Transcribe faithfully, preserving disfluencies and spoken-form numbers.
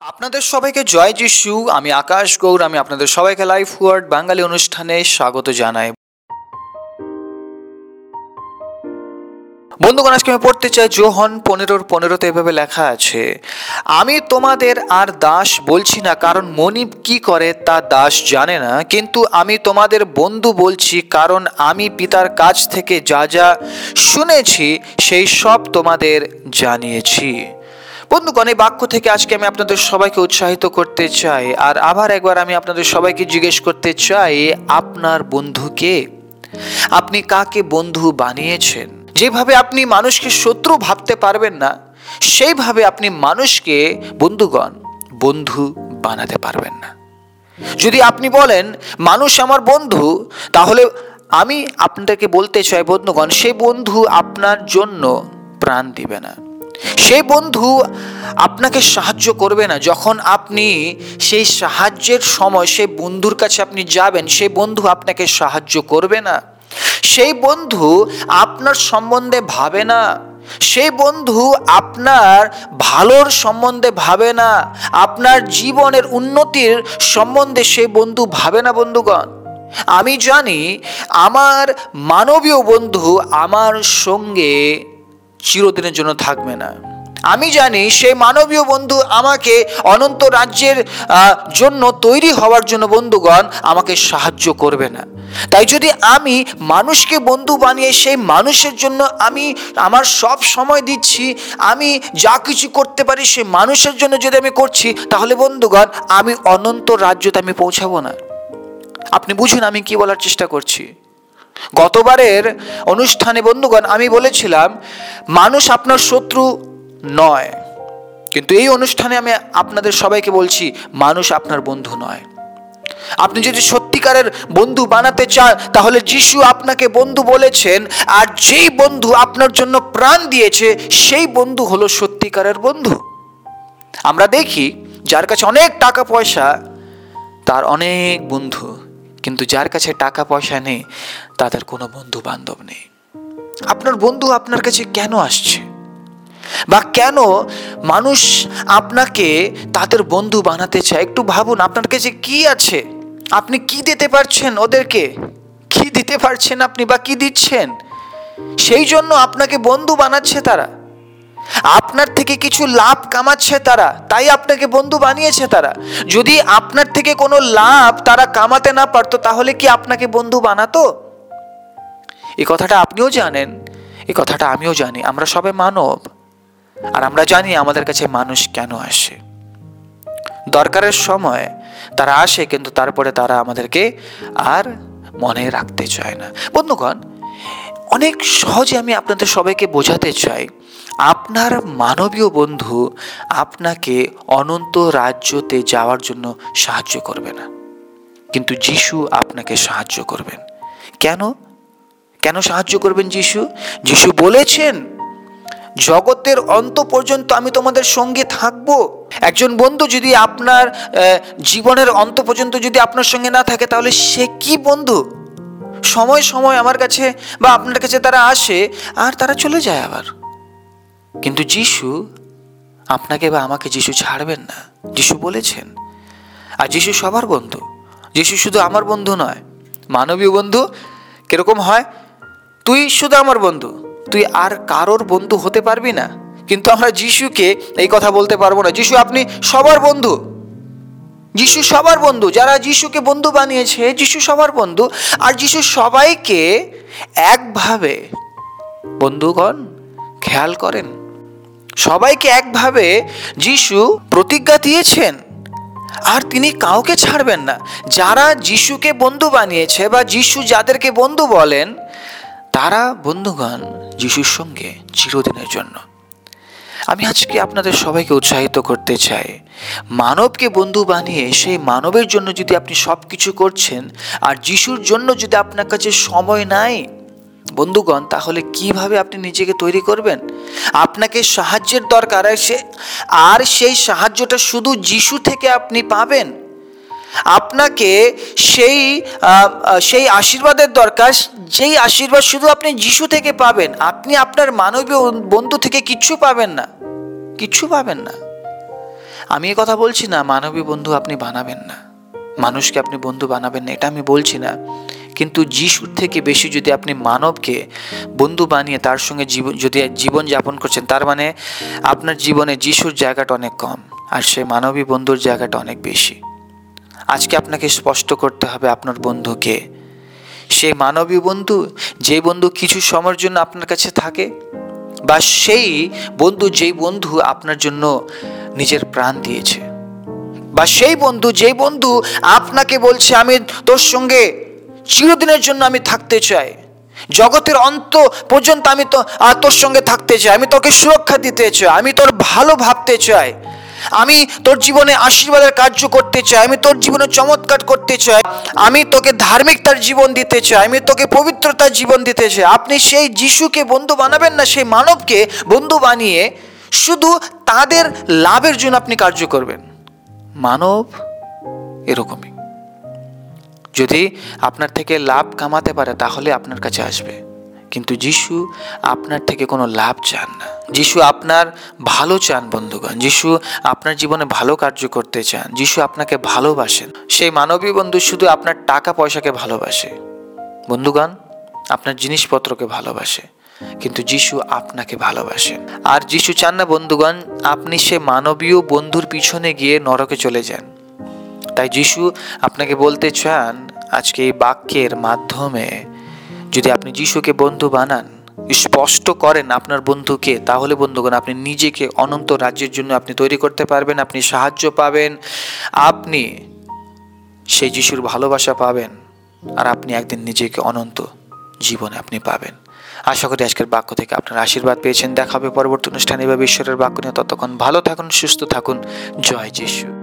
আপনাদের সবাইকে জয় যিশু। আমি আকাশ গৌর। আমি আপনাদের সবাইকে লাইফ ওয়ার্ড বাঙালি অনুষ্ঠানে স্বাগত জানাই। বন্ধুগণ, আজকে আমি পড়তে চাই যোহন পনেরোর পনেরোতে এভাবে লেখা আছে, আমি তোমাদের আর দাস বলছি না, কারণ মনিব কি করে তা দাস জানে না, কিন্তু আমি তোমাদের বন্ধু বলছি, কারণ আমি পিতার কাছ থেকে যা যা শুনেছি সেই সব তোমাদের জানিয়েছি। বন্ধুগণ, এই বাক্য থেকে আজকে আমি আপনাদের সবাইকে উৎসাহিত করতে চাই, আর আবার একবার আমি আপনাদের সবাইকে জিজ্ঞেস করতে চাই, আপনার বন্ধু কে? আপনি কাকে বন্ধু বানিয়েছেন? যেভাবে আপনি মানুষকে শত্রু ভাবতে পারবেন না, সেইভাবে আপনি মানুষকে বন্ধুগণ বন্ধু বানাতে পারবেন না। যদি আপনি বলেন মানুষ আমার বন্ধু, তাহলে আমি আপনাদেরকে বলতে চাই বন্ধুগণ, সেই বন্ধু আপনার জন্য প্রাণ দিবে না। সেই বন্ধু আপনাকে সাহায্য করবে না। যখন আপনি সেই সাহায্যের সময় সেই বন্ধুর কাছে আপনি যাবেন, সেই বন্ধু আপনাকে সাহায্য করবে না। সেই বন্ধু আপনার সম্বন্ধে ভাবে না। সেই বন্ধু আপনার ভালোর সম্বন্ধে ভাবে না। আপনার জীবনের উন্নতির সম্বন্ধে সেই বন্ধু ভাবে না। বন্ধুগণ, আমি জানি আমার মানবীয় বন্ধু আমার সঙ্গে চিরদিনের জন্য থাকবে না। আমি জানি সেই মানবীয় বন্ধু আমাকে অনন্ত রাজ্যের জন্য তৈরি হওয়ার জন্য বন্ধুগণ আমাকে সাহায্য করবে না। তাই যদি আমি মানুষকে বন্ধু বানিয়ে সেই মানুষের জন্য আমি আমার সব সময় দিচ্ছি, আমি যা কিছু করতে পারি সেই মানুষের জন্য যদি আমি করছি, তাহলে বন্ধুগণ আমি অনন্ত রাজ্যতে আমি পৌঁছাবো না। আপনি বুঝুন আমি কি বলার চেষ্টা করছি। গতবারের অনুষ্ঠানে বন্ধুগণ আমি বলেছিলাম মানুষ আপনার শত্রু নয়, কিন্তু এই অনুষ্ঠানে আমি আপনাদের সবাইকে বলছি মানুষ আপনার বন্ধু নয়। আপনি যদি সত্যিকারের বন্ধু বানাতে চান, তাহলে যিশু আপনাকে বন্ধু বলেছেন, আর যেই বন্ধু আপনার জন্য প্রাণ দিয়েছে সেই বন্ধু হলো সত্যিকারের বন্ধু। আমরা দেখি যার কাছে অনেক টাকা পয়সা তার অনেক বন্ধু, কিন্তু যার কাছে টাকা পয়সা নেই তাদের কোনো বন্ধু বান্ধব নেই। আপনার বন্ধু আপনার কাছে কেন আসছে, বা কেন মানুষ আপনাকে তাদের বন্ধু বানাতে চায়? একটু ভাবুন, আপনার কাছে কি আছে? আপনি কি দিতে পারছেন ওদেরকে? কি দিতে পারছেন আপনি, বা কি দিচ্ছেন? সেই জন্য আপনাকে বন্ধু বানাচ্ছে তারা। আপনার থেকে কিছু লাভ কামাচ্ছে তারা, তাই আপনাকে বন্ধু বানিয়েছে তারা। যদি আপনার থেকে কোনো লাভ তারা কামাতে না পারতো, তাহলে কি আপনাকে বন্ধু বানাতো? এই কথাটা আপনিও জানেন, এই কথাটা আমিও জানি। আমরা সবাই মানব, আর আমরা জানি আমাদের কাছে মানুষ কেন আসে। দরকারের সময় তারা আসে, কিন্তু তারপরে তারা আমাদেরকে আর মনে রাখতে চায় না। বন্ধুগণ, অনেক সহজে আমি আপনাদের সবাইকে বোঝাতে চাই, আপনার মানবীয় বন্ধু আপনাকে অনন্ত রাজ্যতে যাওয়ার জন্য সাহায্য করবে না, কিন্তু যিশু আপনাকে সাহায্য করবেন। কেন কেন সাহায্য করবেন যিশু? যিশু বলেছেন জগতের অন্ত পর্যন্ত আমি তোমাদের সঙ্গে থাকবো। একজন বন্ধু যদি আপনার জীবনের অন্ত পর্যন্ত যদি আপনার সঙ্গে না থাকে, তাহলে সে কি বন্ধু? সময় সময় আমার কাছে বা আপনার কাছে তারা আসে আর তারা চলে যায় আবার। কিন্তু যিশু আপনাকে বা আমাকে যিশু ছাড়বেন না, যিশু বলেছেন। আর যিশু সবার বন্ধু। যিশু শুধু আমার বন্ধু নয়। মানবীয় বন্ধু কিরকম হয়? তুই শুধু আমার বন্ধু, তুই আর কারোর বন্ধু হতে পারবি না। কিন্তু আমরা যিশুকে এই কথা বলতে পারবো না, যিশু আপনি সবার বন্ধু। যিশু সবার বন্ধু। যারা যিশুকে বন্ধু বানিয়েছে, যিশু সবার বন্ধু। আর যিশু সবাইকে একভাবে, বন্ধুগণ খেয়াল করেন, সবাইকে একভাবে যিশু প্রতিজ্ঞা দিয়েছেন, আর তিনি কাউকে ছাড়বেন না। যারা যিশুকে বন্ধু বানিয়েছে বা যিশু যাদেরকে বন্ধু বলেন, তারা বন্ধুগণ যিশুর সঙ্গে চিরদিনের জন্য। আমি আজকে আপনাদের সবাইকে উৎসাহিত করতে চাই, মানবকে বন্ধু বানিয়ে সেই মানবের জন্য যদি আপনি সব কিছু করছেন, আর যিশুর জন্য যদি আপনার কাছে সময় নাই বন্ধুগণ, তাহলে কিভাবে আপনি নিজেকে তৈরি করবেন? আপনাকে সাহায্যের দরকার, আর সেই সাহায্যটা শুধু যিশু থেকে আপনি পাবেন। আপনাকে সেই সেই আশীর্বাদের দরকার, যেই আশীর্বাদ শুধু আপনি যিশু থেকে পাবেন। আপনি আপনার মানবীয় বন্ধু থেকে কিচ্ছু পাবেন না, কিচ্ছু পাবেন না। আমি এ কথা বলছি না মানবী বন্ধু আপনি বানাবেন না, মানুষকে আপনি বন্ধু বানাবেন না, এটা আমি বলছি না। কিন্তু যিশুর থেকে বেশি যদি আপনি মানবকে বন্ধু বানিয়ে তার সঙ্গে জীবন যদি জীবন যাপন করছেন, তার মানে আপনার জীবনে যিশুর জায়গাটা অনেক কম আর সে মানবী বন্ধুর জায়গাটা অনেক বেশি। আজকে আপনাকে স্পষ্ট করতে হবে আপনার বন্ধুকে, সেই মানবী বন্ধু, যে বন্ধু কিছু সময়ের জন্য আপনার কাছে থাকে, বা সেই বন্ধু যেই বন্ধু আপনার জন্য নিজের প্রাণ দিয়েছে, বা সেই বন্ধু যেই বন্ধু আপনাকে বলছে আমি তোর সঙ্গে চিরদিনের জন্য আমি থাকতে চাই, জগতের অন্ত পর্যন্ত আমি তো আর তোর সঙ্গে থাকতে চাই, আমি তোকে সুরক্ষা দিতে চাই, আমি তোর ভালো ভাবতে চাই, আমি তোর জীবনে আশীর্বাদের কার্য করতে চাই, আমি তোর জীবনে চমৎকার করতে চাই, আমি তোকে ধার্মিকতার জীবন দিতে চাই, আমি তোকে পবিত্রতার জীবন দিতে চাই। আপনি সেই যিশুকে বন্ধু বানাবেন না, সেই মানবকে বন্ধু বানিয়ে শুধু তাদের লাভের জন্য আপনি কার্য করবেন। মানব এরকমই, যদি আপনার থেকে লাভ কামাতে পারে তাহলে আপনার কাছে আসবে, কিন্তু যিশু আপনার থেকে কোনো লাভ চান না। যিশু আপনার ভালো চান বন্ধুগণ, যিশু আপনার জীবনে ভালো কার্য করতে চান, যিশু আপনাকে ভালোবাসেন। সেই মানবী বন্ধু শুধু আপনার টাকা পয়সাকে ভালোবাসে বন্ধুগণ, আপনার জিনিসপত্রকে ভালোবাসে, কিন্তু যিশু আপনাকে ভালোবাসেন। আর যিশু চান না বন্ধুগণ আপনি সে মানবীয় বন্ধুর পিছনে গিয়ে নরকে চলে যান। তাই যিশু আপনাকে বলতে চান আজকে এই বাক্যের মাধ্যমে, যদি আপনি যিশুকে বন্ধু বানান, স্পষ্ট করেন আপনার বন্ধুকে, তাহলে বন্ধুগণ আপনি নিজেকে অনন্ত রাজ্যের জন্য আপনি তৈরি করতে পারবেন, আপনি সাহায্য পাবেন, আপনি সেই যিশুর ভালোবাসা পাবেন, আর আপনি একদিন নিজেকে অনন্ত জীবনে আপনি পাবেন। আশা করি আজকের বাক্য থেকে আপনার আশীর্বাদ পেয়েছেন। দেখা হবে পরবর্তী অনুষ্ঠানে বা ঈশ্বরের বাক্য নিয়ে। ততক্ষণ ভালো থাকুন, সুস্থ থাকুন। জয় যিশু।